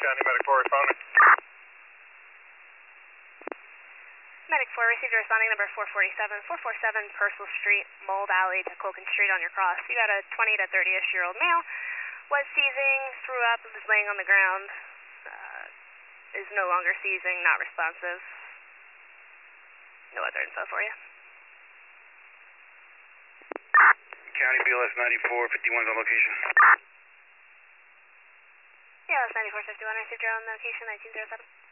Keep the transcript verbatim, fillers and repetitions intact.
County Medic four responding. Medic four received a responding number four forty-seven, four forty-seven Purcell Street, Mold Alley to Colkin Street on your cross. You got a twenty to thirty-ish year old male, was seizing, threw up, was laying on the ground, uh, is no longer seizing, not responsive. No other info for you. County B L S ninety-four fifty-one's on location. B L S ninety-four fifty-one received your own location, nineteen oh seven.